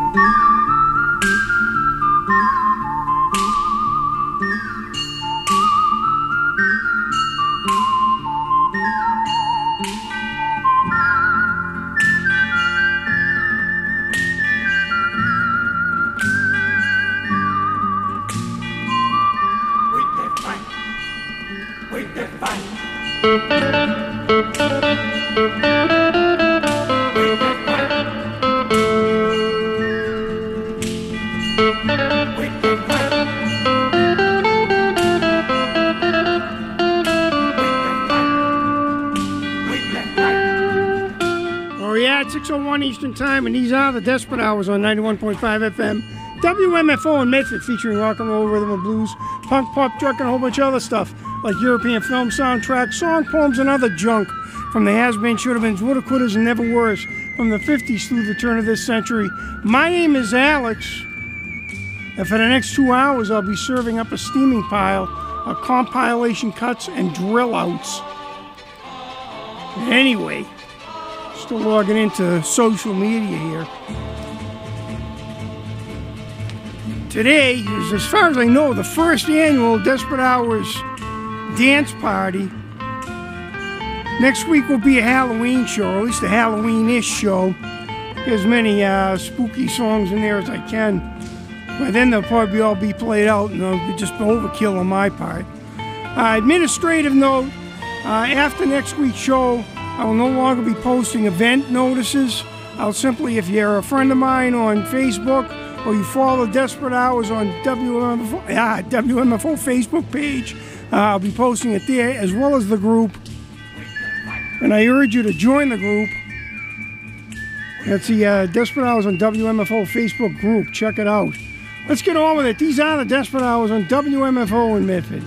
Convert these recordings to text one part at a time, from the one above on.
Eastern Time, and these are the Desperate Hours on 91.5 FM, WMFO in Medford, featuring rock and roll, rhythm and blues, punk, pop, truck, and a whole bunch of other stuff, like European film soundtracks, song poems, and other junk from the has-been, should-have-beens, woulda, couldas, and never were's from the 50s through the turn of this century. My name is Alex, and for the next 2 hours, I'll be serving up a steaming pile of compilation cuts and drill-outs. Anyway, still logging into social media here. Today is, as far as I know, the first annual Desperate Hours dance party. Next week will be a Halloween show, or at least a Halloween-ish show. Get as many spooky songs in there as I can. By then they'll probably all be played out, and they'll be just overkill on my part. Administrative note, after next week's show, I will no longer be posting event notices. I'll simply, if you're a friend of mine on Facebook or you follow Desperate Hours on WMFO Facebook page, I'll be posting it there as well as the group. And I urge you to join the group. That's the Desperate Hours on WMFO Facebook group. Check it out. Let's get on with it. These are the Desperate Hours on WMFO in Medford.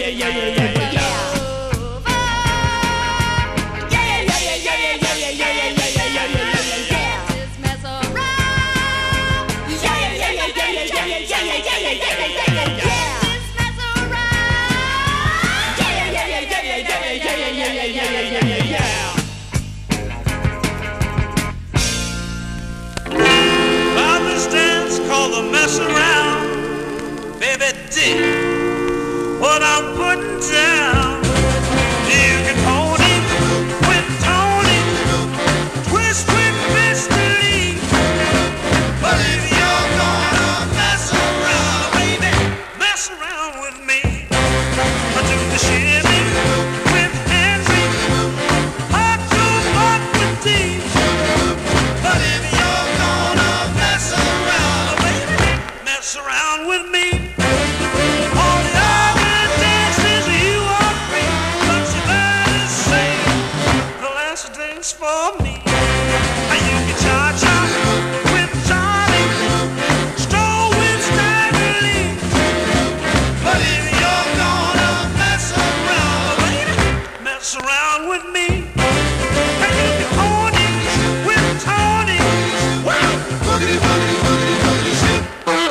Mess around, baby, dig what I'm putting down. You can hold it with Tony, twist with Mr. Lee. But if you're gonna mess around, baby, mess around with me. I do the shimmy with Henry, hot to hot with Dee. But if you're gonna mess around, mess around with me. All the other dances you are free, but you better say the last dance for me. You can cha-cha with Johnny, stroll with Staggerly. But if you're gonna mess around, baby, mess around with me. And you can own it with Tony. Wow! Boogity, boogity, boogity, boogity, shit.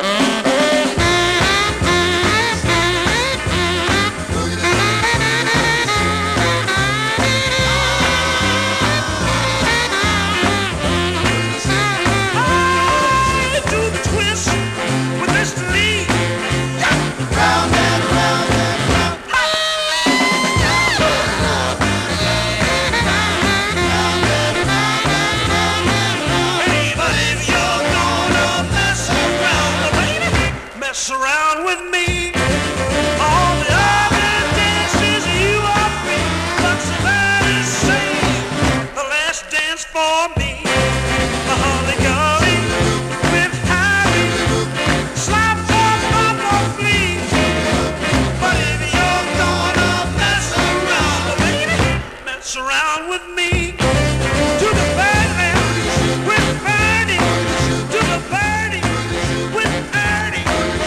Mess around with me. All the other dances you are free, but somebody say the last dance for me. The Holly Gully with Harry, slap top up on flea. But if you're gonna mess around, baby, mess around with me. To the Badlands with Bernie, to the Bernie with Ernie.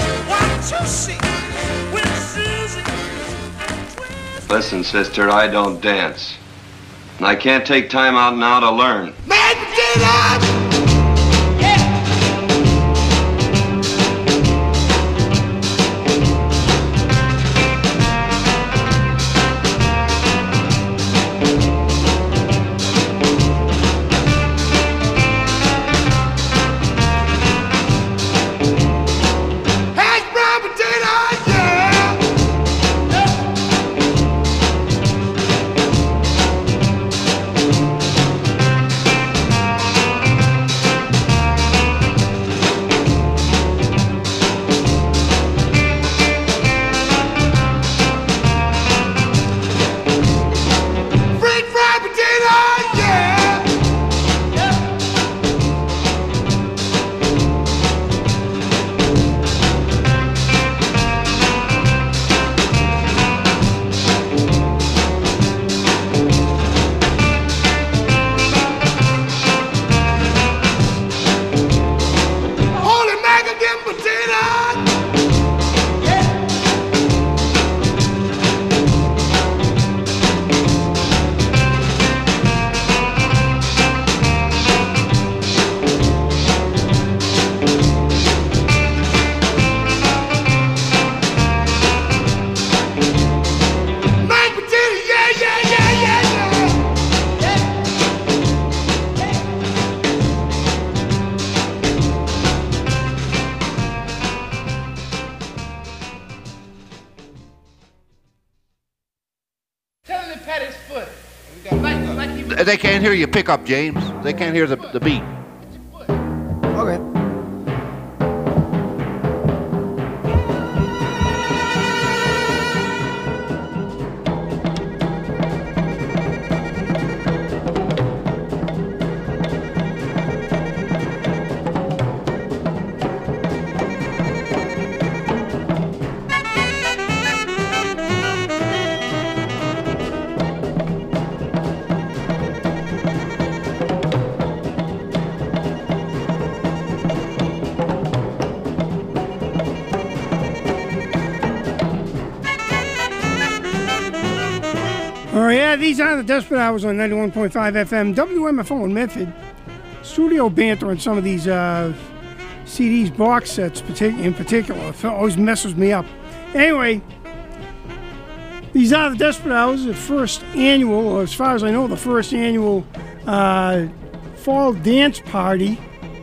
Listen, sister, I don't dance. And I can't take time out now to learn. Man, They can't hear you pick up, James. They can't hear the beat. Okay. Oh, yeah, these are the Desperate Hours on 91.5 FM, WMFO in Medford. Studio banter on some of these CDs, box sets in particular. It always messes me up. Anyway, these are the Desperate Hours, the first annual, or as far as I know, the first annual Fall Dance Party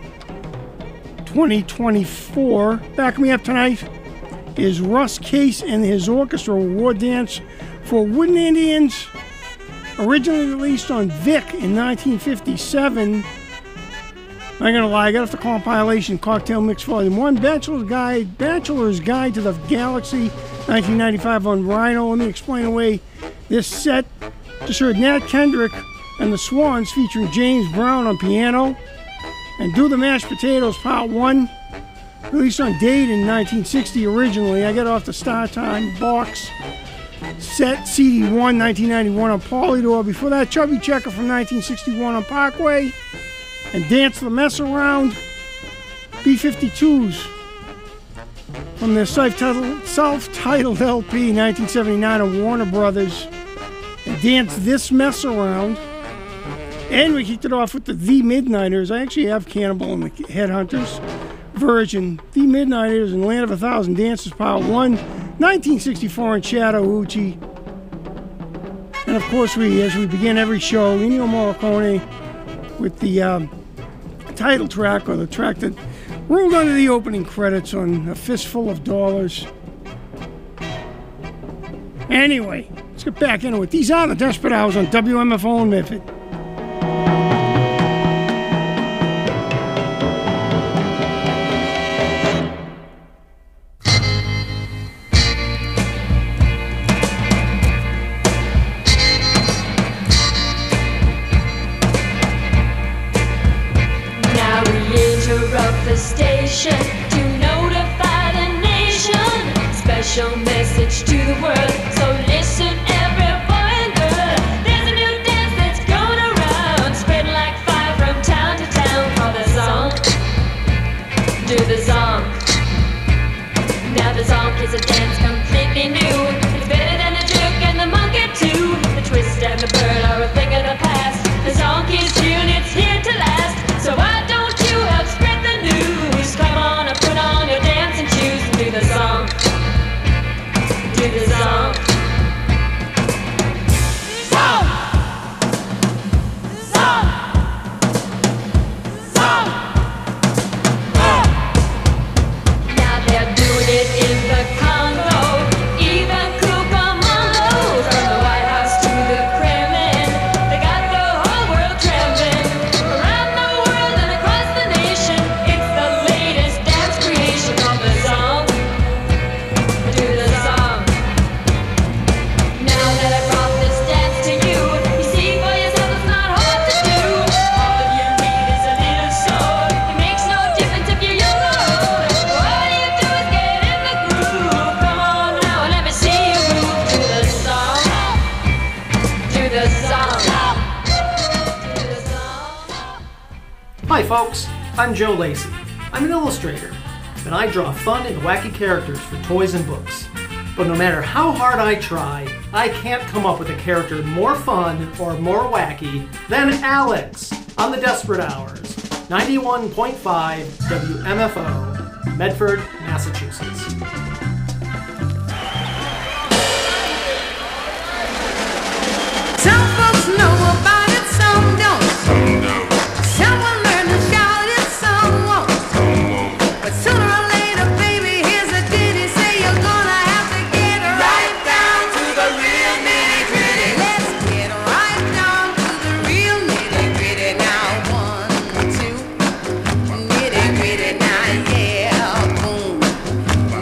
2024. Backing me up tonight is Russ Case and his orchestra war dance for Wooden Indians, originally released on Vic in 1957. I'm not gonna lie, I got off the compilation Cocktail Mix Volume 1, Bachelor's Guide to the Galaxy, 1995 on Rhino. Let me explain away this set. Just heard Nat Kendrick and the Swans featuring James Brown on piano, and Do the Mashed Potatoes Part 1, released on Date in 1960 originally. I got off the Star Time box set CD1 1991 on Polydor. Before that, Chubby Checker from 1961 on Parkway, and Dance the Mess Around, B-52s from their self-titled LP 1979 on Warner Brothers, and Dance This Mess Around. And we kicked it off with the Midnighters. I actually have Cannibal and the Headhunters version. The Midnighters and Land of a Thousand Dances Part 1, 1964 in Chattahoochee. And of course, as we begin every show, Ennio Morricone with the title track, or the track that rolled under the opening credits on A Fistful of Dollars. Anyway, let's get back into it. These are the Desperate Hours on WMFO in Medford. To notify the nation, special message to the world. So listen, every boy and girl. There's a new dance that's going around, spreading like fire from town to town. Call the song, do the song. Now the song is a dance completely new. It's better than the jerk and the monkey too. The twist and the bird are a thing of the past. The song is here and it's here to last. So why don't you help spread the news? Come on and put on your dancing shoes and do the song. Do the song. Song! Song! Song! Now they're doing it in the Congo, even Cucamonga, from the White House to the Kremlin. They got the whole world trembling. Around the world and across the nation, it's the latest dance creation. Called the song. Do the song. Now that I brought this dance to you, you see for yourself it's not hard to do. All you need is a little soul. It makes no difference if you're young or old. All you do is get in the groove. Come on now and let me see you move. Do the song. Do the song. Do the song. Hi folks, I'm Joe Lacey. I'm an illustrator, and I draw fun and wacky characters for toys and books. But no matter how hard I try, I can't come up with a character more fun or more wacky than Alex on the Desperate Hours, 91.5 WMFO, Medford, Massachusetts. Some folks know about it, some don't. Some will learn to shout it, some won't. But sooner or later, baby, here's a ditty. Say you're gonna have to get right down to the real nitty-gritty. Let's get right down to the real nitty-gritty. Now 1, 2, nitty-gritty. Now yeah, boom.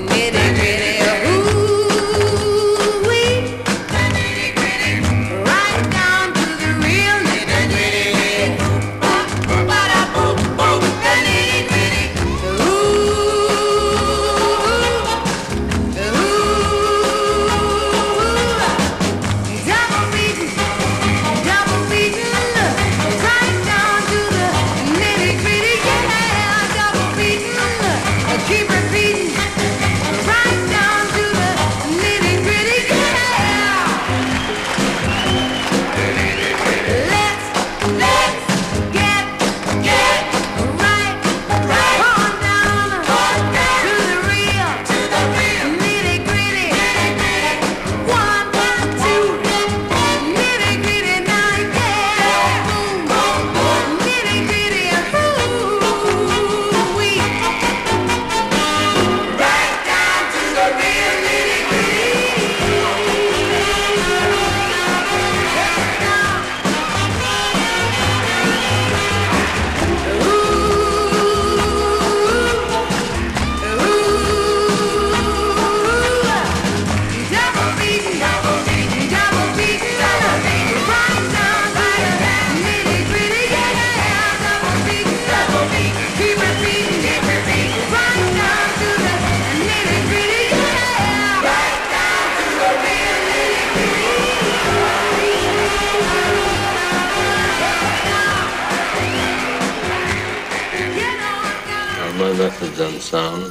My method's unsound.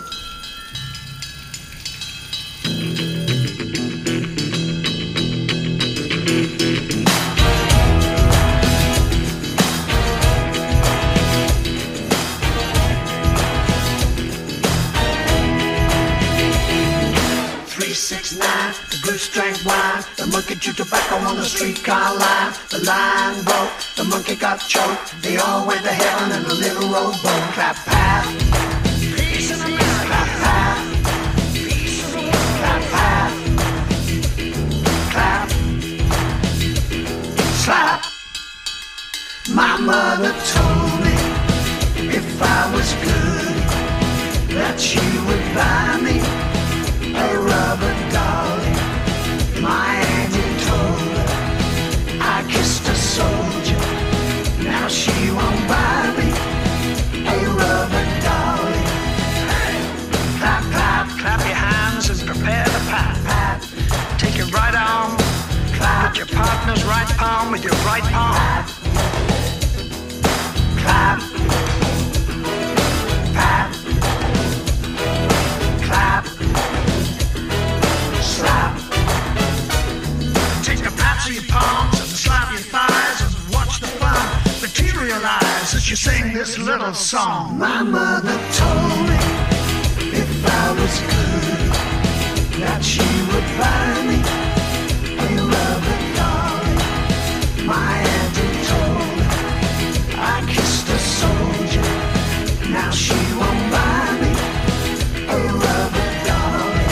The goose drank wine, the monkey chewed tobacco on the streetcar line. The line broke, the monkey got choked. They all went to heaven in a little rowboat. Clap, clap, peace in America. Clap, clap, peace in the world. Clap, clap, clap, slap. My mother told me if I was good, that she would buy me a rubber dolly. My auntie told her I kissed a soldier. Now she won't buy me a rubber dolly. Hey, clap, clap, clap your hands and prepare to pat, pat. Take your right arm, clap. Put your partner's right palm with your right palm. Clap, pat, clap. Slap. Take the pats of your palms and slap your thighs and watch the fun materialize as you sing this little song. My mother told me if I was good, that she would buy me a rubber dolly. My auntie told me I kissed a soldier. Now she won't buy me a rubber dolly.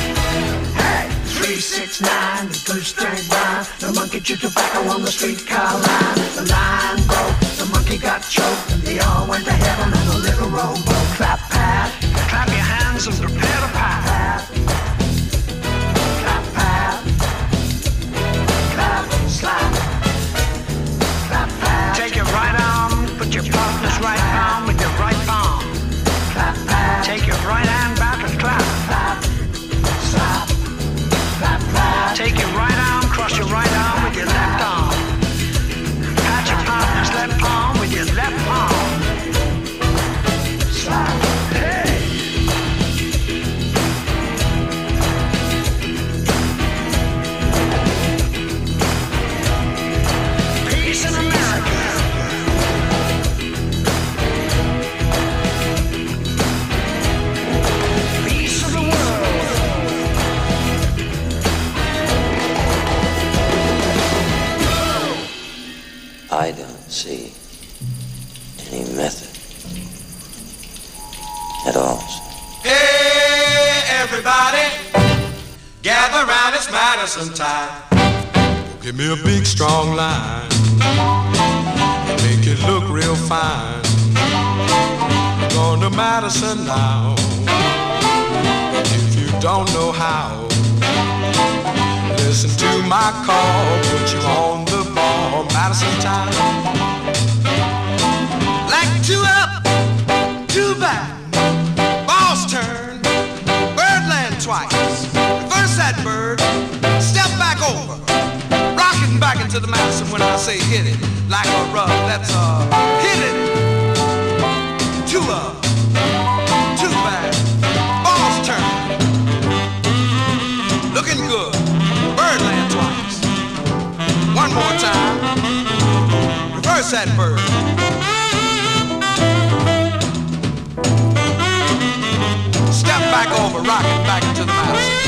369, the goose drank wine. The monkey chewed tobacco on the streetcar line. The line broke, the monkey got choked, and they all went to heaven on a little rowboat. Clap, pat, clap your hands and prepare to pat. Clap, pat, clap, slap. Clap, pat. Take your right arm, put your partner's right palm with your right palm. Clap, pat. Take your right hand back and clap. Clap, slap. Clap, clap. Take your right arm, cross your right arm with your left arm. Pat your partner's left palm with your left palm. Slap. Hey. Peace in America. Peace of the world. I don't see any method at all. Hey, everybody, gather round, it's Madison time. Give me a big, strong line, make it look real fine. We're going to Madison now. If you don't know how, listen to my call, put you on the ball. Madison time. Like two up, two back, ball's turn, birdland twice. Reverse that bird, step back over, rockin' back into the Madison when I say hit it. Like a rub, that's hit it. Two up, two back, ball's turn. Looking good, birdland twice. One more time, reverse that bird. Step back over, rockin' back into the Madison.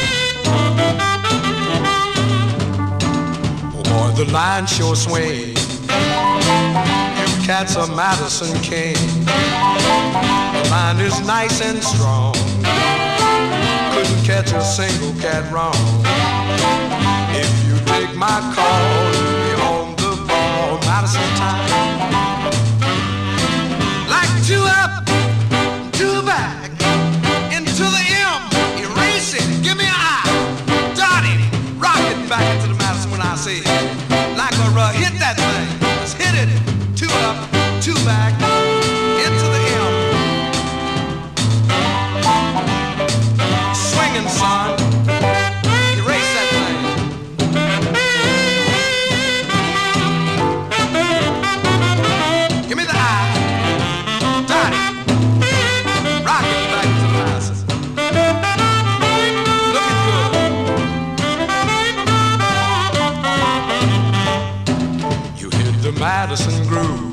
Oh boy, the line sure swing. You cats are Madison King. The line is nice and strong. Couldn't catch a single cat wrong. If you take my call, you'll be on the ball. Madison time. Like two up, two back, into the M, erase it, give me an I, dot it, rock it back into the Madison when I say it. Like a hit that thing, just hit it, two up, two back, into the M. Swinging, son, erase that thing. Give me the I, dot it, rock it back to the masses. Looking good. You hit the Madison groove,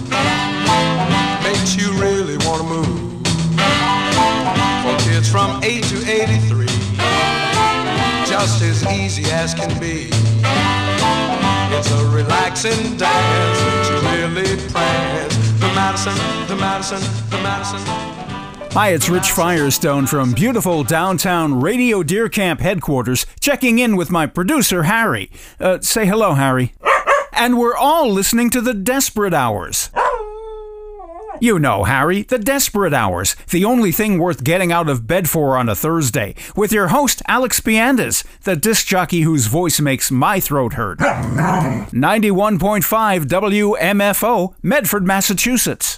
makes you really want to move. For kids from 8 to 83, just as easy as can be. It's a relaxing dance that you really prance. The Madison, the Madison, the Madison. Hi, it's Rich Firestone from beautiful downtown Radio Deer Camp headquarters, checking in with my producer, Harry. Say hello, Harry. And we're all listening to the Desperate Hours. You know, Harry, the Desperate Hours, the only thing worth getting out of bed for on a Thursday, with your host, Alex Piandes, the disc jockey whose voice makes my throat hurt. 91.5 WMFO, Medford, Massachusetts.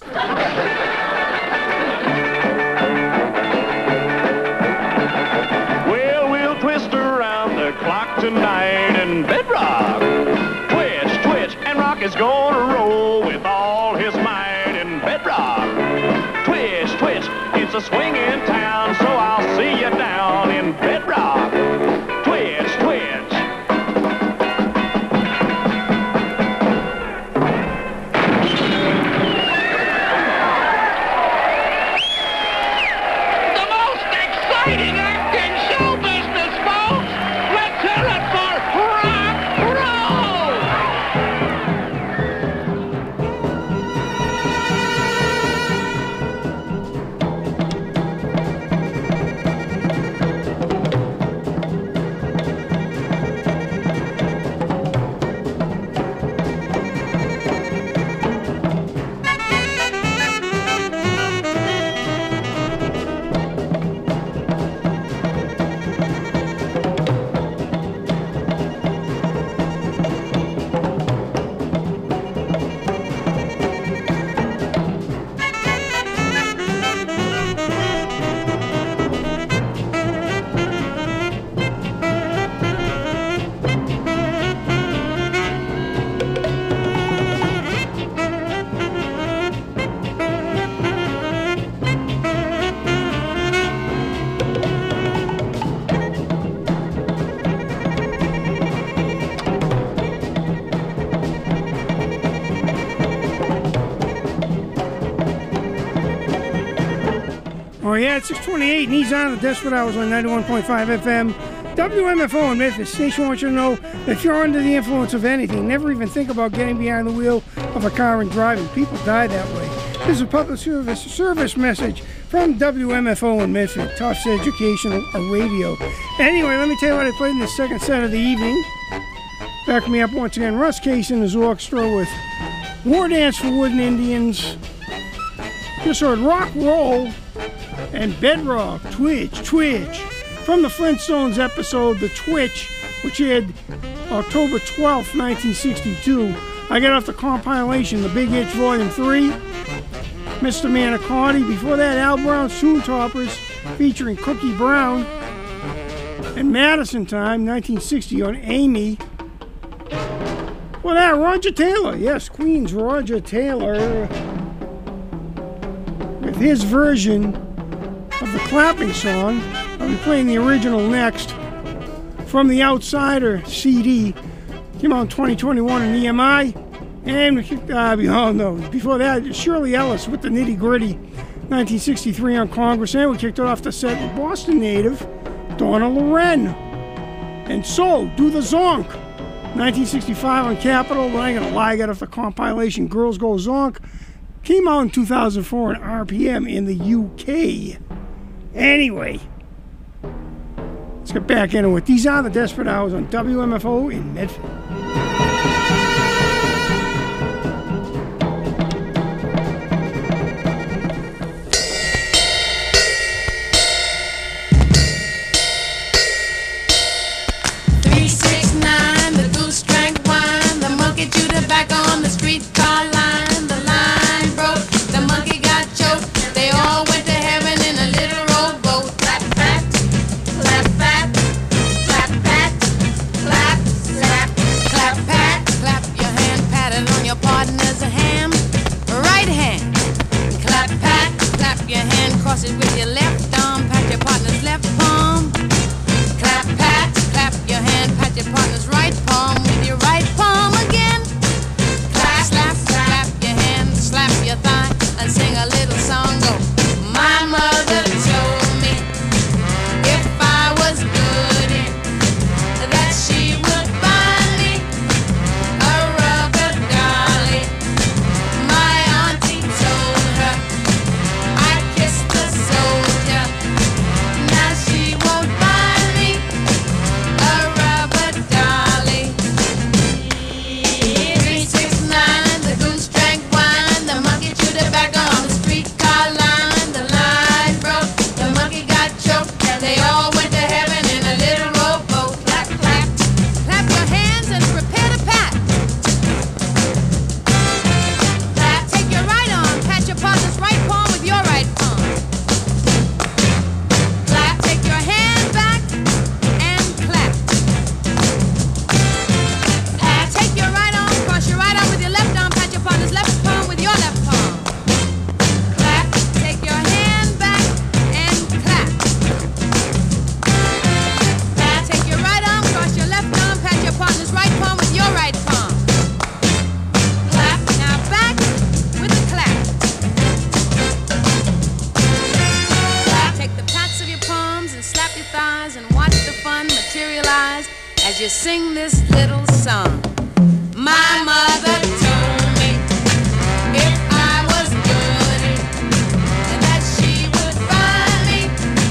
Well, we'll twist around the clock tonight in bedrock. Twitch, twitch, and Rock is gonna roll with all his might. Bedrock, twitch, twitch, it's a swinging town, so I'll see you down in Bedrock. Twitch, twitch. The most exciting act in show business, folks! Let's hear it for rock roll! Oh, yeah, it's 6:28, and he's on the Desperate Hours on 91.5 FM. WMFO in Memphis. Station wants you to know that if you're under the influence of anything, never even think about getting behind the wheel of a car and driving. People die that way. This is a public service message from WMFO in Memphis. Tufts Educational Radio. Anyway, let me tell you what I played in the second set of the evening. Back me up once again. Russ Case and his orchestra with War Dance for Wooden Indians. Just heard Rock Roll and Bedrock, Twitch, Twitch. From the Flintstones episode, The Twitch, which aired October 12th, 1962. I got off the compilation, The Big Hits Volume 3, Mr. Manicotti. Before that, Al Brown's Tune Toppers, featuring Cookie Brown. And Madison Time, 1960, on Amy. Well, that, Roger Taylor. Yes, Queen's Roger Taylor. With his version of the clapping song. I'll be playing the original next. From the Outsider CD. Came out in 2021 in EMI. And before that, Shirley Ellis with the Nitty Gritty. 1963 on Congress. And we kicked it off the set with Boston native Donna Loren. And So, Do the Zonk. 1965 on Capitol. But I ain't gonna lie, I got off the compilation Girls Go Zonk. Came out in 2004 on RPM in the UK. Anyway, get back into it. These are the Desperate Hours on WMFO in Medford. as you sing this little song. My mother told me if I was good, that she would buy me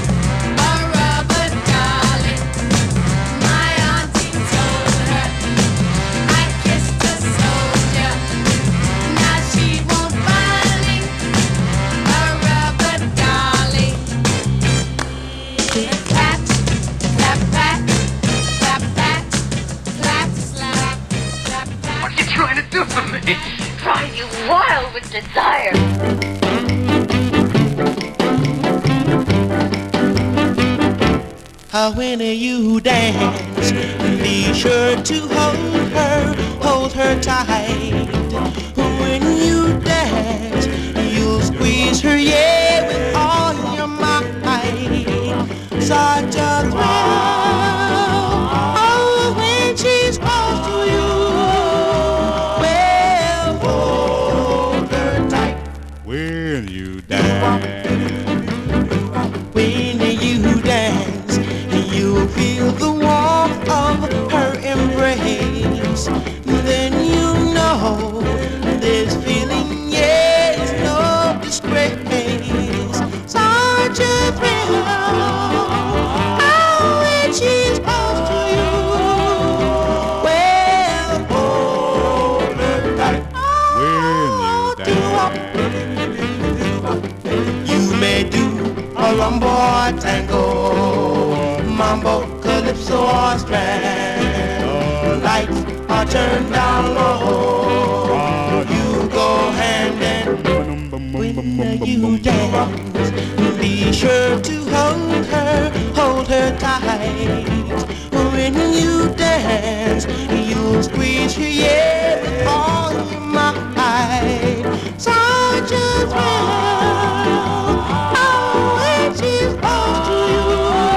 a rubber dolly. My auntie told her I kissed a soldier. Now she won't buy me a rubber dolly. Clap, clap, clap, clap, clap, clap, slap, clap, clap. What are you trying to do for me? Drive you wild with desire. When you dance, be sure to hold her tight. When you dance, you'll squeeze her, yeah, with all your might. Such a thrill, oh, when she's close to you. Well, hold her tight. When you dance, when you dance, you feel the warmth of her embrace. Then you know this feeling, yeah, is no disgrace. Such a thrill, oh, when she's close to you. Well, hold her tight. You may do a rumba or tango, mambo, calypso or strand. Lights are turned down low. You go hand in when you dance. Be sure to hold her tight. When you dance, you'll squeeze her, yeah, with all your might. Such a thrill, oh, when she's close to you.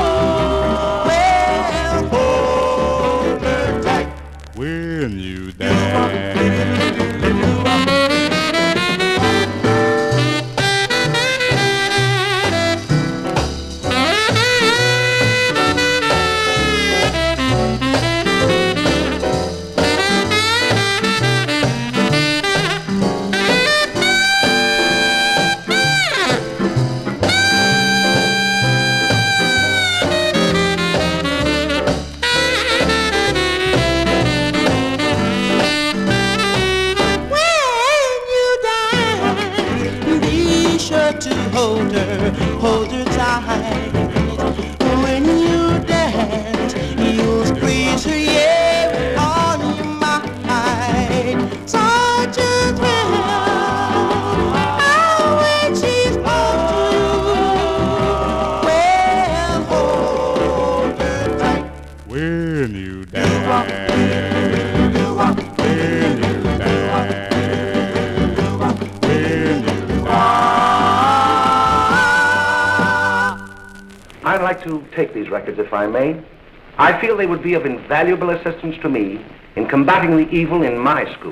Well, hold her tight. When you dance. when you dance. When you dance. I'd like to take these records, if I may. I feel they would be of invaluable assistance to me in combating the evil in my school.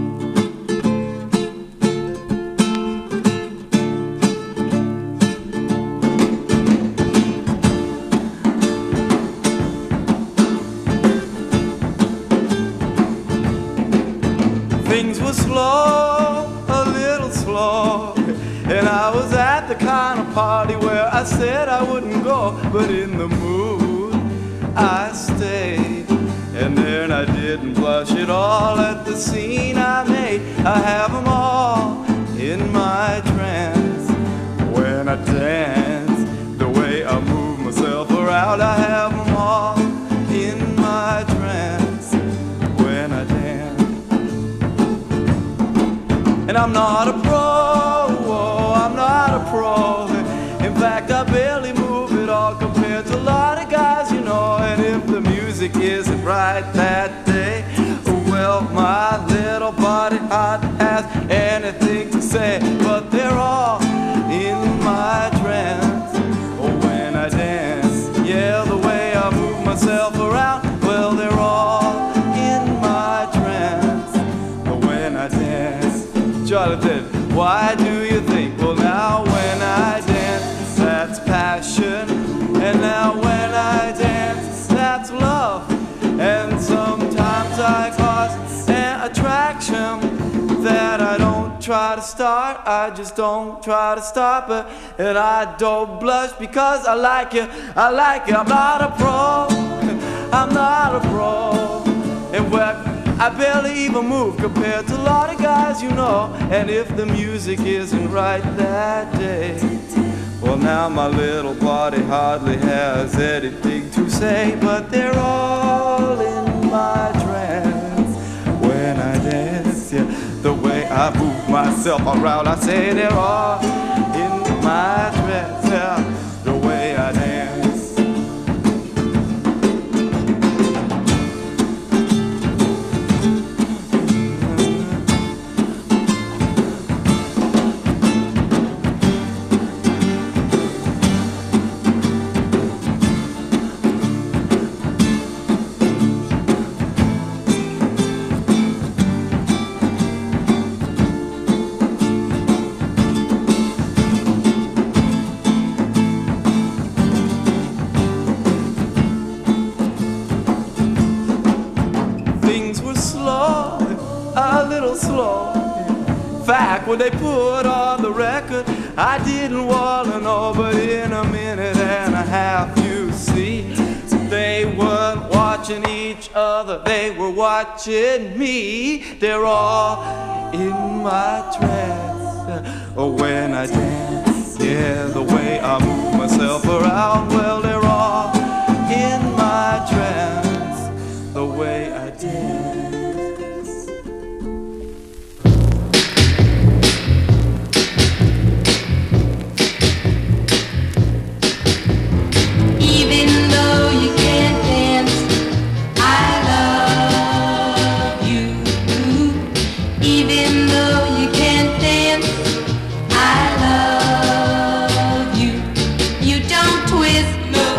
Things were slow, a little slow, and I was at the kind of party where I said I wouldn't go, but in the mood I stayed. And then I didn't blush at all at the scene I made. I have them all in my trance. When I dance, the way I move myself around, I have them all in my trance. When I dance. And I'm not a pro, oh, I'm not a pro. In fact, I barely move at all compared to a lot of guys, you know. And if the music isn't right that day, well, my little body hardly has anything to say. But they're all in my trance. Oh, when I dance, yeah, the way I move myself around, well, they're all in my trance. Oh, when I dance. Jonathan, why do you think? Well, now when I dance, that's passion. And now when I dance, that's love. And sometimes I cause an attraction that I don't try to start. I just don't try to stop it. And I don't blush because I like you. I like you. I'm not a pro. I'm not a pro. And when I barely even move compared to a lot of guys, you know. And if the music isn't right that day, well, now my little body hardly has anything to say. But they're all in my trance. When I dance, yeah, the way I move myself around, I say they're all in my trance, yeah, the way I dance. Fact, when they put on the record, I didn't want to know, but in a minute and a half, you see, they weren't watching each other, they were watching me. They're all in my trance. Oh, when I dance, yeah, the way I move myself around, well, they're all in my trance. The way I dance. No.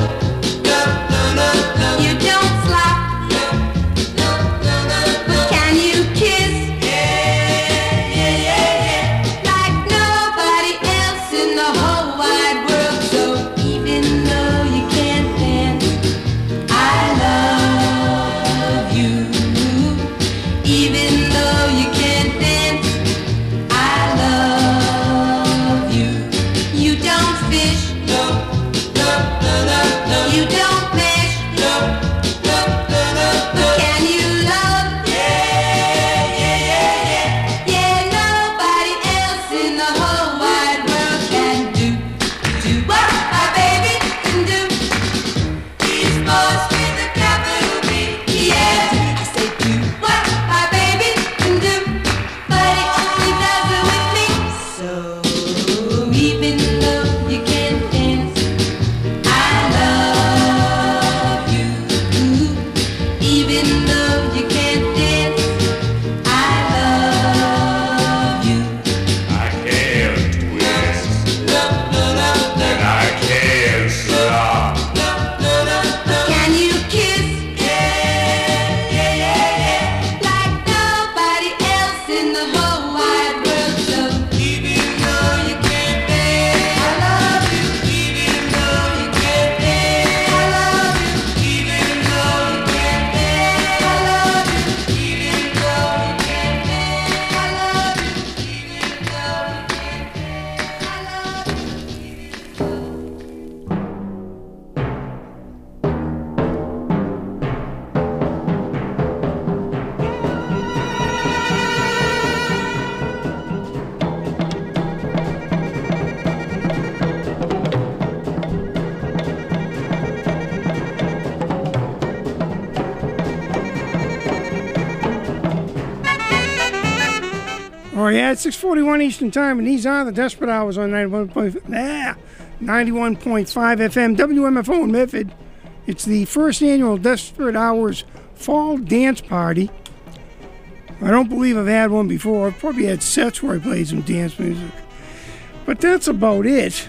Oh, yeah, it's 6:41 Eastern Time, and these are the Desperate Hours on 91.5 FM, WMFO in Medford. It's the first annual Desperate Hours Fall Dance Party. I don't believe I've had one before. I've probably had sets where I played some dance music. But that's about it.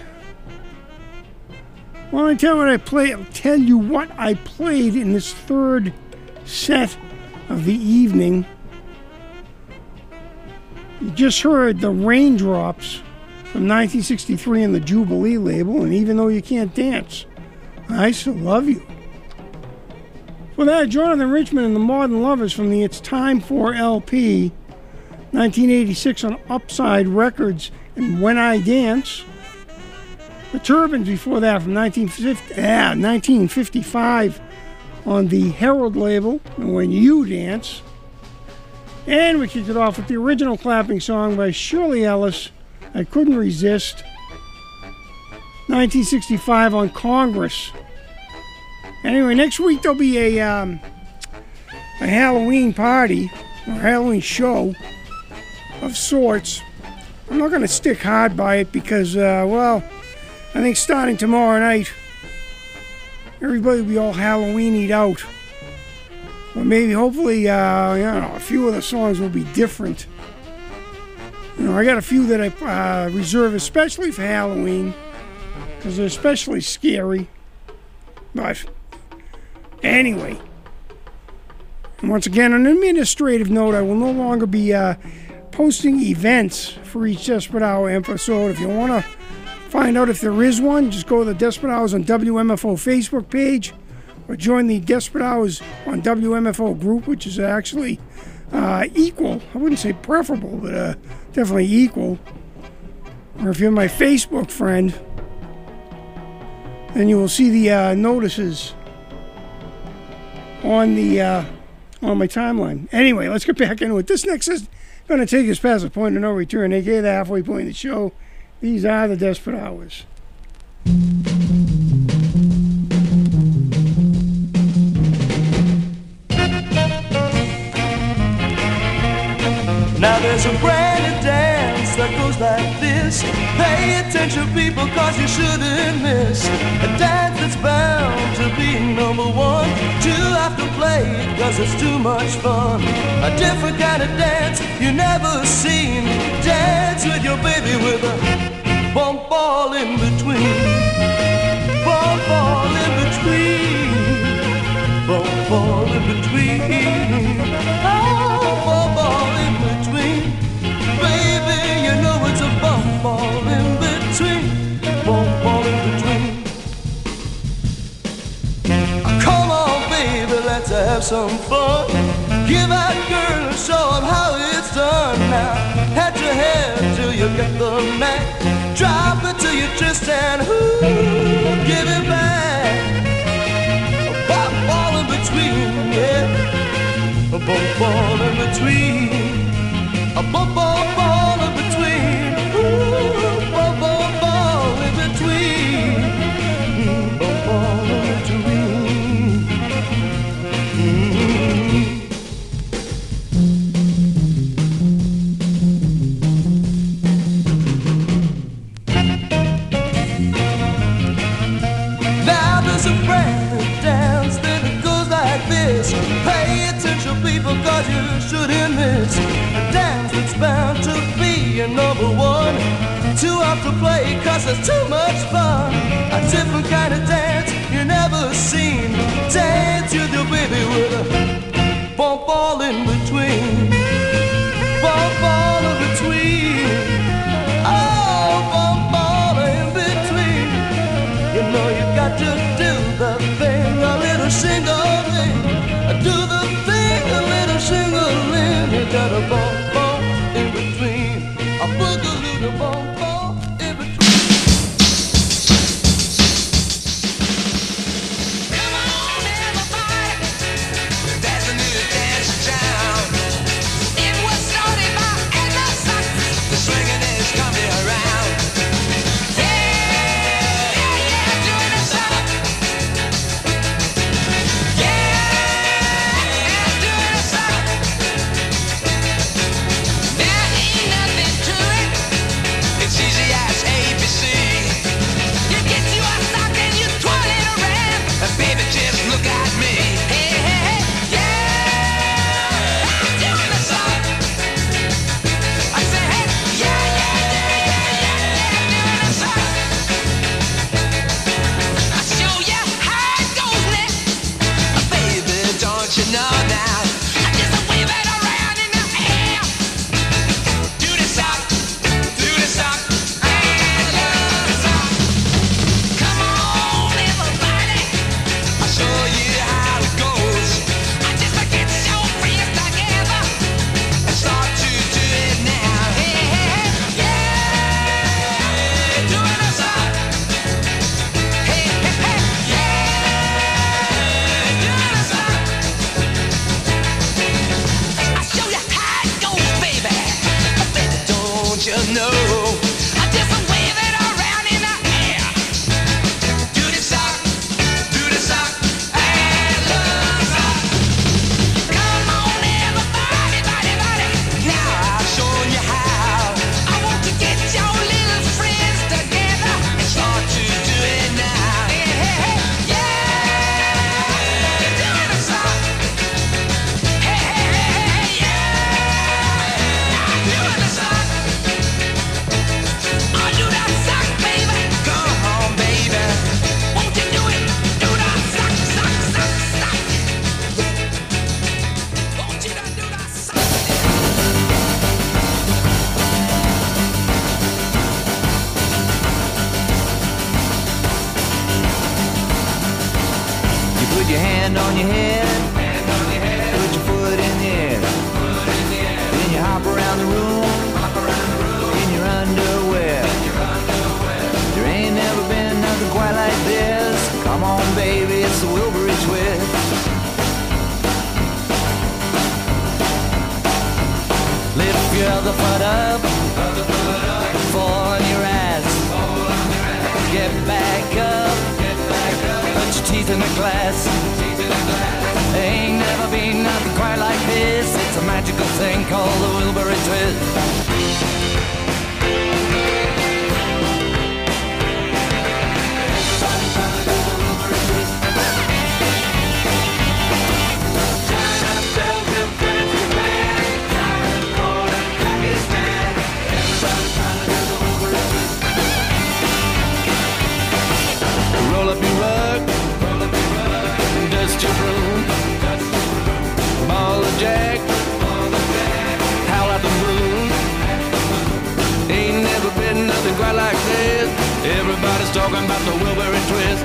Well, tell you what I played in this third set of the evening. You just heard the Raindrops from 1963 on the Jubilee label, and Even Though You Can't Dance, I Still Love You. For that, Jonathan Richman and the Modern Lovers from the It's Time For LP, 1986 on Upside Records, and When I Dance. The Turbans before that from 1955 on the Herald label, and When You Dance. And we kicked it off with the original clapping song by Shirley Ellis, I Couldn't Resist, 1965 on Congress. Anyway, next week there'll be a Halloween party, or Halloween show of sorts. I'm not going to stick hard by it because, well, I think starting tomorrow night, everybody will be all Halloween-y out. Or maybe, hopefully, a few of the songs will be different. I got a few that I reserve especially for Halloween, because they're especially scary. But, anyway. And once again, on an administrative note, I will no longer be posting events for each Desperate Hour episode. If you want to find out if there is one, just go to the Desperate Hours on WMFO Facebook page, or join the Desperate Hours on WMFO group, which is actually equal. I wouldn't say preferable, but definitely equal. Or if you're my Facebook friend, then you will see the notices on my timeline. Anyway, let's get back into it. This next is going to take us past the point of no return, aka the halfway point of the show. These are the Desperate Hours. Now there's a brand new dance that goes like this. Pay attention, people, cause you shouldn't miss a dance that's bound to be number one. Two have to play it cause it's too much fun. A different kind of dance you never seen. Dance with your baby with a bump ball in between. Bump ball in between. Bump ball in between. Oh, bump ball in between. Baby, you know it's a bump ball in between. Bump ball in between. Come on, baby, let's have some fun. Give that girl a show of how it's done. Now, head your head till you get the knack. Drop it till you Tristan, ooh, give it back. A bump ball in between, yeah. A bump ball in between. A bump ball in between. Ooh, bump ball in between. Bump ball in between. Now there's a brand new dance that goes like this. Pay attention, people, cause you shouldn't miss a dance that's bound to be a number one. Too hard to play cause it's too much fun. A different kind of dance you never seen. Dance with your baby with a bump ball in between. Bump ball in between. Oh, bump ball in between. You know you got to do the thing, a little sing-a-ling. Do the thing, a little sing-a-ling. You got a bump ball in between. A boogaloo, the bump ball in between. Come on, everybody. you know now? I just wave it around in the air. Do the sock, and love the sock. Come on, everybody, I'll show you how it goes. I just get your friends together and start to do it now. Hey, hey, hey, yeah, doing the sock. Hey, hey, hey, yeah, doing the sock. I'll show you how it goes, baby. Baby, don't you know? I just wave it around in the air. Do the sock, and love the sock. Come on, everybody, now I'll show you how. I want to get your little friends together and start to do it now. Hey, hey, hey, yeah, doing the sock. Hey, hey, hey, yeah, doing the sock. Oh, do that sock, baby. Come on, baby. Won't you do it? Do that sock. Won't you do that sock? You put your hand on your head, put your foot in the air, then you hop around the room in your underwear. There ain't never been nothing quite like this. Come on, baby, it's the Wilbury Twist. Lift your other foot up, fall on your ass, get back up, put your teeth in the glass. There ain't never been nothing quite like this. It's a magical thing called the Wilbury Twist. Roll up your rug, dust your broom, ball of jack, howl at the moon. Ain't never been nothing quite like this. Everybody's talking about the Wilbury Twist.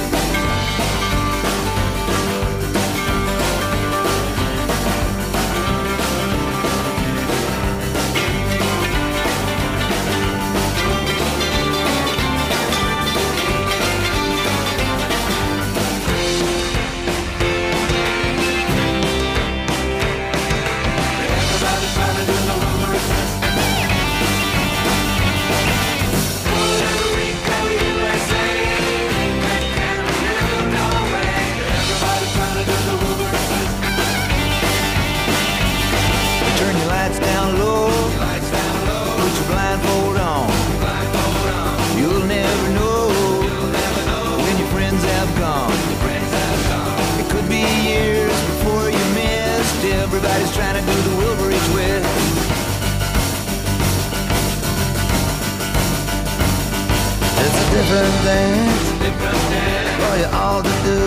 Turn your lights down low, put your blindfold on. You'll never know when your friends have gone. It could be years before you missed. Everybody's trying to do the Wilbury Twist. It's a different dance for you all to do.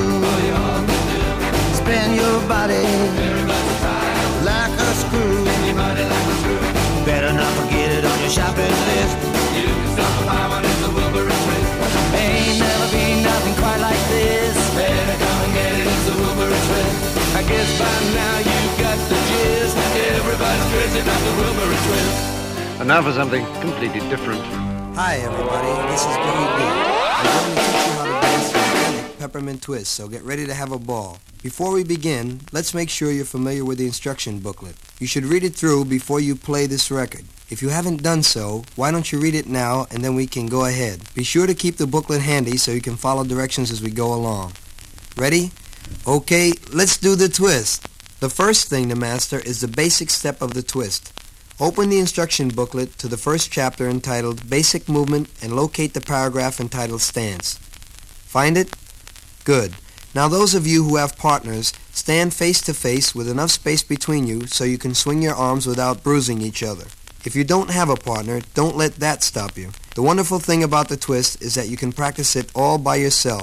Spin your body like a screw. Better not forget it on your shopping list. You can stop by when it's the Wilbury Twist. Ain't never been nothing quite like this. Better come and get it, it's the Wilbury Twist. I guess by now you got the gist. Everybody's crazy about the Wilbury Twist. And now for something completely different. Hi everybody, this is Billy D. I'm going to teach you how to dance the authentic peppermint twist, so get ready to have a ball. Before we begin, let's make sure you're familiar with the instruction booklet. You should read it through before you play this record. If you haven't done so, why don't you read it now and then we can go ahead. Be sure to keep the booklet handy so you can follow directions as we go along. Ready? Okay, let's do the twist. The first thing to master is the basic step of the twist. Open the instruction booklet to the first chapter entitled Basic Movement and locate the paragraph entitled Stance. Find it? Good. Now those of you who have partners, stand face to face with enough space between you so you can swing your arms without bruising each other. If you don't have a partner, don't let that stop you. The wonderful thing about the twist is that you can practice it all by yourself.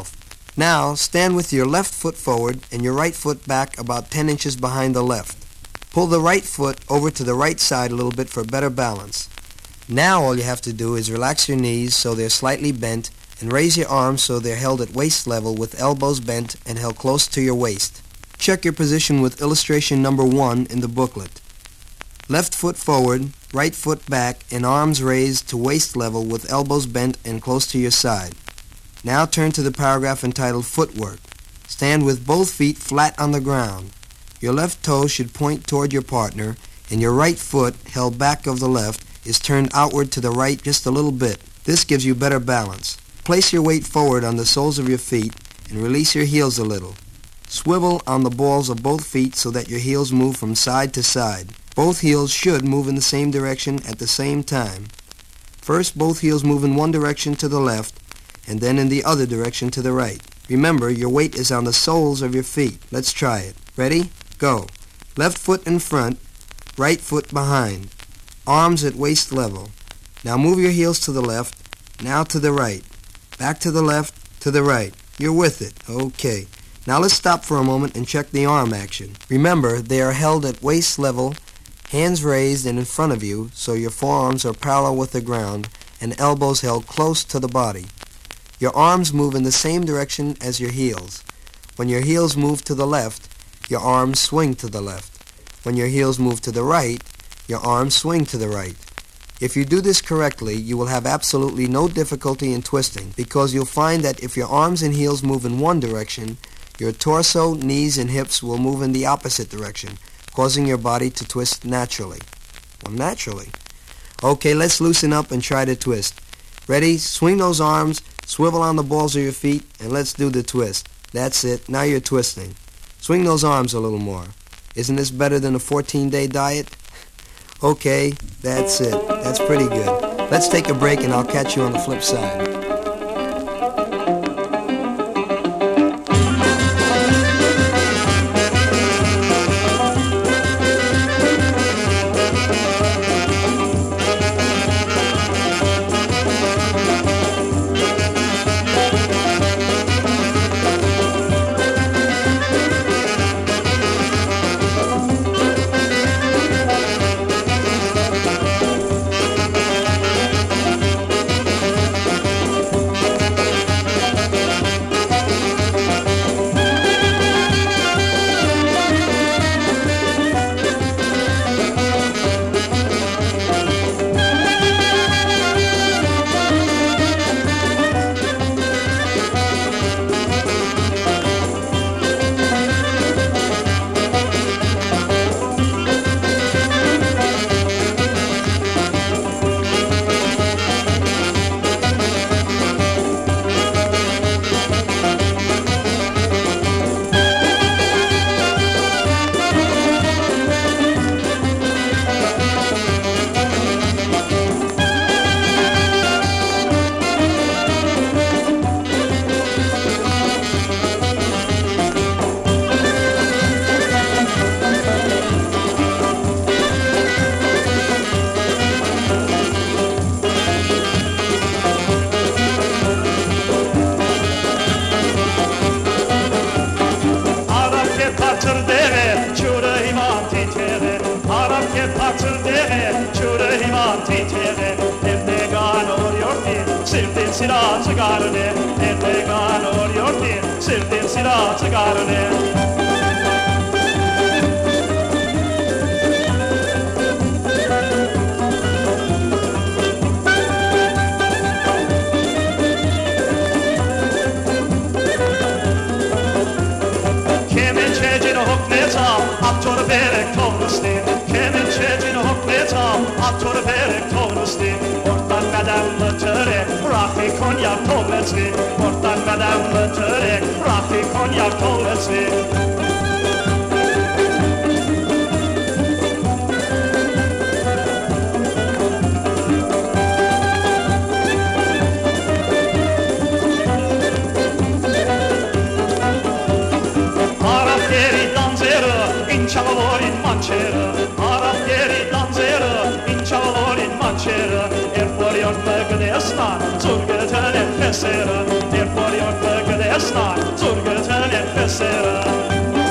Now, stand with your left foot forward and your right foot back about 10 inches behind the left. Pull the right foot over to the right side a little bit for better balance. Now all you have to do is relax your knees so they're slightly bent and raise your arms so they're held at waist level with elbows bent and held close to your waist. Check your position with illustration number 1 in the booklet. Left foot forward, right foot back, and arms raised to waist level with elbows bent and close to your side. Now turn to the paragraph entitled Footwork. Stand with both feet flat on the ground. Your left toe should point toward your partner, and your right foot, held back of the left, is turned outward to the right just a little bit. This gives you better balance. Place your weight forward on the soles of your feet and release your heels a little. Swivel on the balls of both feet so that your heels move from side to side. Both heels should move in the same direction at the same time. First, both heels move in one direction to the left, and then in the other direction to the right. Remember, your weight is on the soles of your feet. Let's try it. Ready? Go. Left foot in front, right foot behind. Arms at waist level. Now move your heels to the left, now to the right. Back to the left, to the right. You're with it. Okay. Now let's stop for a moment and check the arm action. Remember, they are held at waist level, hands raised and in front of you, so your forearms are parallel with the ground and elbows held close to the body. Your arms move in the same direction as your heels. When your heels move to the left, your arms swing to the left. When your heels move to the right, your arms swing to the right. If you do this correctly, you will have absolutely no difficulty in twisting, because you'll find that if your arms and heels move in one direction, your torso, knees, and hips will move in the opposite direction, causing your body to twist naturally. Well, naturally. Okay, let's loosen up and try to twist. Ready? Swing those arms, swivel on the balls of your feet, and let's do the twist. That's it. Now you're twisting. Swing those arms a little more. Isn't this better than a 14-day diet? Okay, that's it. That's pretty good. Let's take a break and I'll catch you on the flip side. start. So to get a turn and twist it up.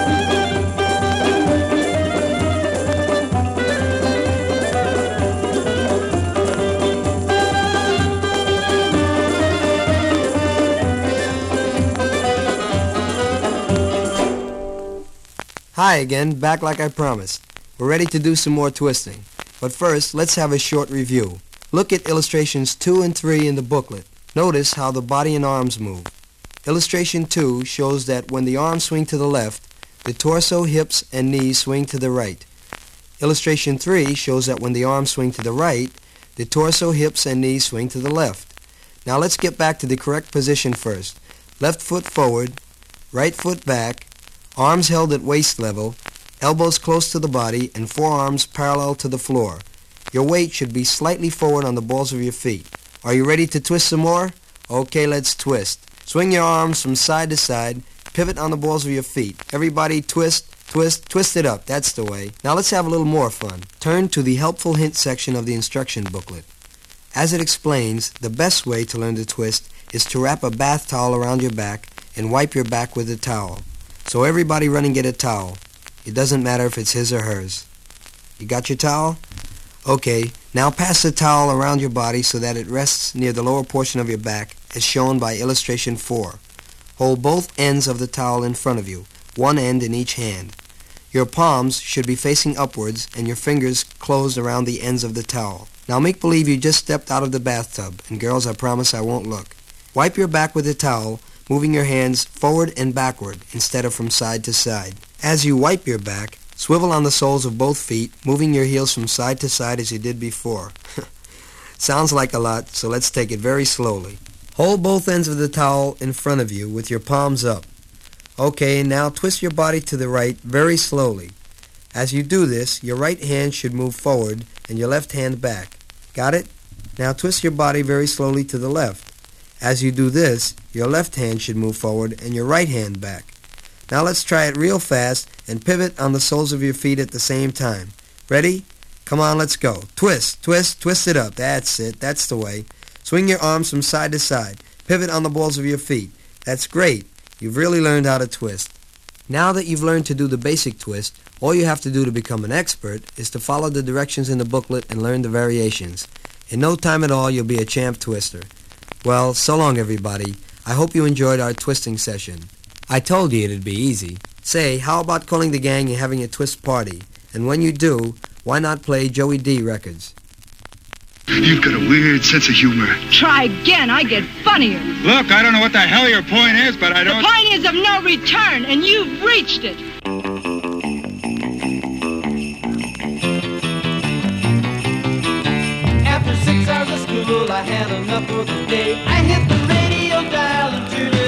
Hi again, back like I promised. We're ready to do some more twisting. But first, let's have a short review. Look at illustrations 2 and 3 in the booklet. Notice how the body and arms move. Illustration 2 shows that when the arms swing to the left, the torso, hips, and knees swing to the right. Illustration 3 shows that when the arms swing to the right, the torso, hips, and knees swing to the left. Now let's get back to the correct position first. Left foot forward, right foot back, arms held at waist level, elbows close to the body, and forearms parallel to the floor. Your weight should be slightly forward on the balls of your feet. Are you ready to twist some more? Okay, let's twist. Swing your arms from side to side, pivot on the balls of your feet. Everybody twist, twist, twist it up. That's the way. Now let's have a little more fun. Turn to the helpful hint section of the instruction booklet. As it explains, the best way to learn to twist is to wrap a bath towel around your back and wipe your back with the towel. So everybody run and get a towel. It doesn't matter if it's his or hers. You got your towel? Okay, now pass the towel around your body so that it rests near the lower portion of your back as shown by illustration 4. Hold both ends of the towel in front of you, one end in each hand. Your palms should be facing upwards and your fingers closed around the ends of the towel. Now make believe you just stepped out of the bathtub, and girls, I promise I won't look. Wipe your back with the towel, moving your hands forward and backward instead of from side to side. As you wipe your back, swivel on the soles of both feet, moving your heels from side to side as you did before. Sounds like a lot, so let's take it very slowly. Hold both ends of the towel in front of you with your palms up. Okay, now twist your body to the right very slowly. As you do this, your right hand should move forward and your left hand back. Got it? Now twist your body very slowly to the left. As you do this, your left hand should move forward and your right hand back. Now let's try it real fast and pivot on the soles of your feet at the same time. Ready? Come on, let's go. Twist, twist, twist it up. That's it. That's the way. Swing your arms from side to side. Pivot on the balls of your feet. That's great. You've really learned how to twist. Now that you've learned to do the basic twist, all you have to do to become an expert is to follow the directions in the booklet and learn the variations. In no time at all, you'll be a champ twister. Well, so long, everybody. I hope you enjoyed our twisting session. I told you it'd be easy. Say, how about calling the gang and having a twist party? And when you do, why not play Joey D records? You've got a weird sense of humor. Try again, I get funnier. Look, I don't know what the hell your point is, but I don't... The point is of no return, and you've reached it. After 6 hours of school, I had enough for the day. I hit the radio dial and tuned